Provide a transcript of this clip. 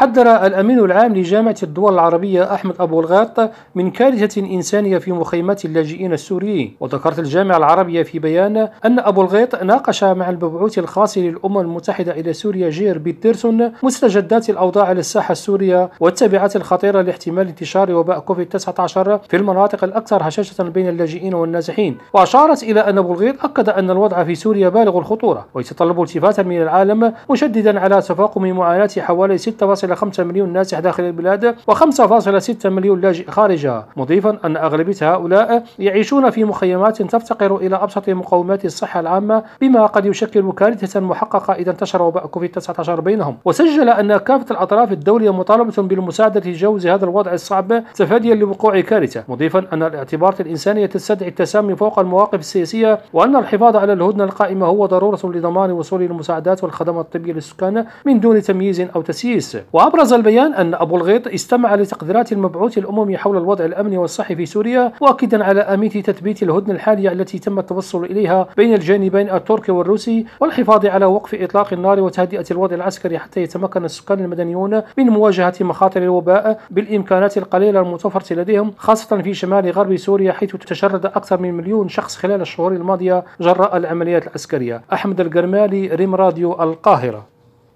حذر الأمين العام لجامعة الدول العربية أحمد أبو الغيط من كارثة إنسانية في مخيمات اللاجئين السوريين. وذكرت الجامعة العربية في بيان أن أبو الغيط ناقش مع المبعوث الخاص للأمم المتحدة إلى سوريا جير بيترسون مستجدات الأوضاع على الساحة السورية والتبعات الخطيرة لاحتمال انتشار وباء كوفيد-19 في المناطق الأكثر هشاشة بين اللاجئين والنازحين. وأشارت إلى أن أبو الغيط أكد أن الوضع في سوريا بالغ الخطورة ويتطلب التفاتا من العالم، مشددا على تفاقم معاناة حوالي 6.5 مليون نازح داخل البلاد و5.6 مليون لاجئ خارجها، مضيفا أن أغلبية هؤلاء يعيشون في مخيمات تفتقر إلى أبسط مقومات الصحة العامة، بما قد يشكل كارثة محققة إذا انتشر وباء كوفيد-19 بينهم. وسجل أن كافة الأطراف الدولية مطالبة بالمساعدة لتجاوز هذا الوضع الصعب تفاديا لوقوع كارثة، مضيفا أن الاعتبارات الإنسانية تستدعي التسامي فوق المواقف السياسية، وأن الحفاظ على الهدنة القائمة هو ضرورة لضمان وصول المساعدات والخدمات الطبية للسكان من دون تمييز أو تسييس. وأبرز البيان أن أبو الغيط استمع لتقديرات المبعوث الأممي حول الوضع الأمني والصحي في سوريا، مؤكدا على أهمية تثبيت الهدنة الحالية التي تم التوصل إليها بين الجانبين التركي والروسي، والحفاظ على وقف إطلاق النار وتهدئة الوضع العسكري حتى يتمكن السكان المدنيون من مواجهة مخاطر الوباء بالإمكانات القليلة المتوفرة لديهم، خاصة في شمال غرب سوريا حيث تشرد أكثر من مليون شخص خلال الشهور الماضية جراء العمليات العسكرية. أحمد القرمالي، ريم راديو، القاهرة.